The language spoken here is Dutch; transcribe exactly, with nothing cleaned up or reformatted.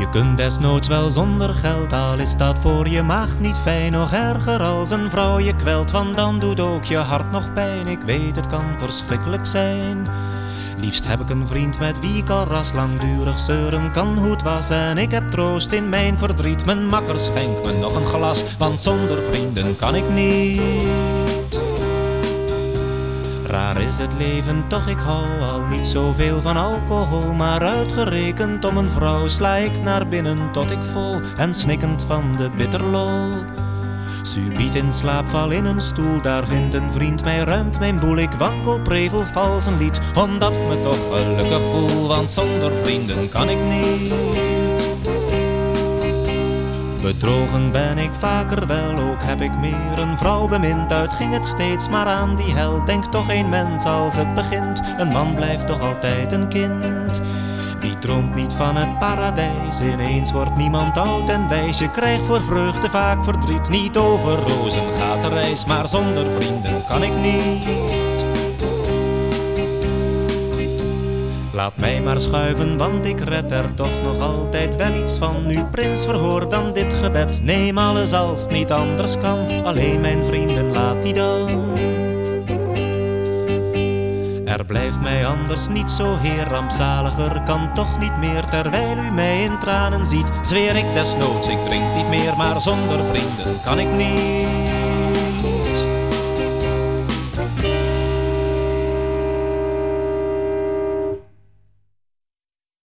Je kunt desnoods wel zonder geld, al is dat voor je maag niet fijn. Nog erger als een vrouw je kwelt, want dan doet ook je hart nog pijn. Ik weet, het kan verschrikkelijk zijn. Liefst heb ik een vriend met wie ik al ras langdurig zeuren kan hoe het was. En ik heb troost in mijn verdriet, mijn makker schenkt me nog een glas. Want zonder vrienden kan ik niet. Raar is het leven, toch ik hou al niet zoveel van alcohol. Maar uitgerekend om een vrouw sla ik naar binnen tot ik vol en snikkend van de bitterlol. Subiet in slaap val in een stoel, daar vindt een vriend mij, ruimt mijn boel. Ik wankel, prevel, vals een lied, omdat ik me toch gelukkig voel. Want zonder vrienden kan ik niet. Bedrogen ben ik vaker wel, ook heb ik meer een vrouw bemind. Uit ging het steeds maar aan die hel, denkt toch een mens als het begint. Een man blijft toch altijd een kind. Die droomt niet van het paradijs, ineens wordt niemand oud en wijs. Je krijgt voor vreugde vaak verdriet, niet over rozen gaat de reis. Maar zonder vrienden kan ik niet. Laat mij maar schuiven, want ik red er toch nog altijd wel iets van. Nu prins, verhoor dan dit gebed, neem alles als het niet anders kan. Alleen mijn vrienden laat niet dan. Er blijft mij anders niet zo heer, rampzaliger kan toch niet meer. Terwijl u mij in tranen ziet, zweer ik desnoods, ik drink niet meer. Maar zonder vrienden kan ik niet.